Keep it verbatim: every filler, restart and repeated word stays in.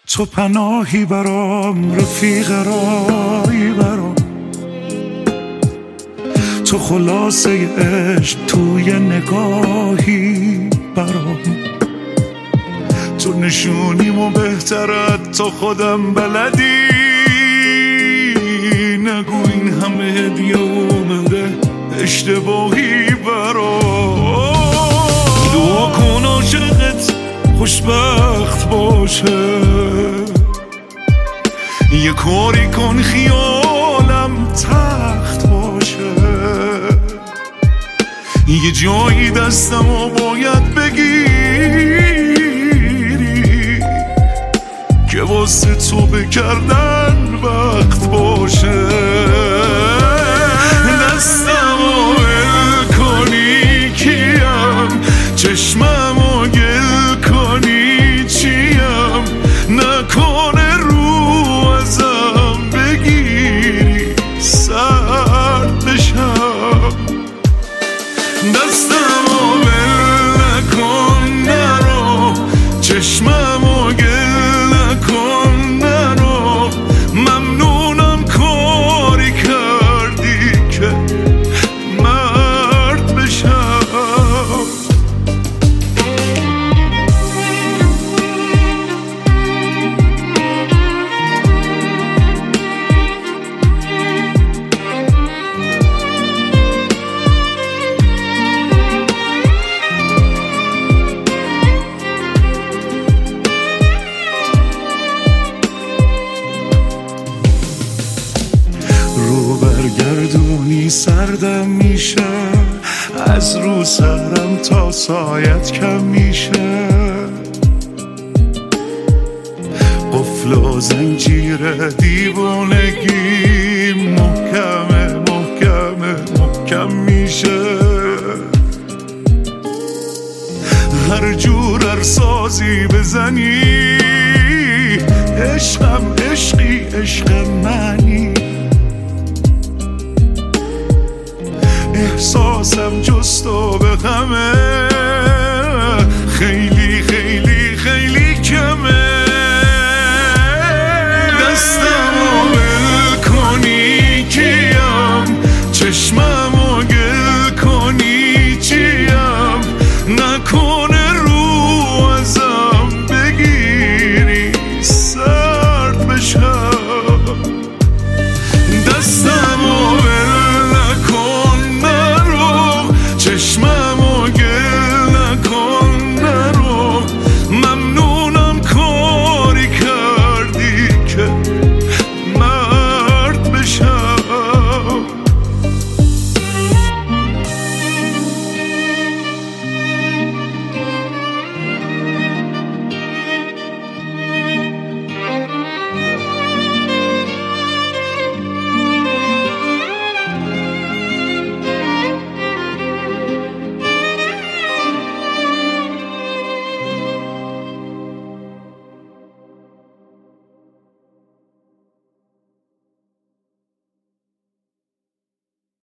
تو پناهی برام، رفیق رایی برام، تو خلاصه عشق توی نگاهی برام، تو نشونیمو بهترت تا خودم بلدی. نگو این همه هدیه اومده اشتباهی برام. دعا کن عاشقت خوشبخت باشه، یه کاری کن خیالم تخت باشه، یه جایی دستمو باید بگیری که واسه تو بکردن وقت باشه. دستمو ول کنی کیم، چشممو گل کنی چیم، نکنه رو ازم بگیری سرد بشم. دستمو ول نکن نرو، چشممو گل نکن نرو، ممنونم کاری کردی که مرد بشم. رو برگردونی سردم میشه، از رو سرم تا سایت کم میشه، قفل و زنجیر دیوانگی محکمه محکمه محکم میشه. هر جور ارسازی بزنی عشقم عشقی عشق منی، احساسم جست و به غمه